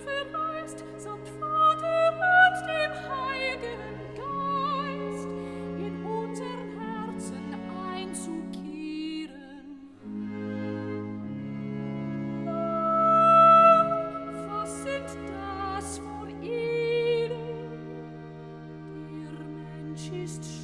verheißt, samt Vater und dem Heiligen Geist, in unseren Herzen einzukehren. Was sind das vor ihnen? Der Mensch ist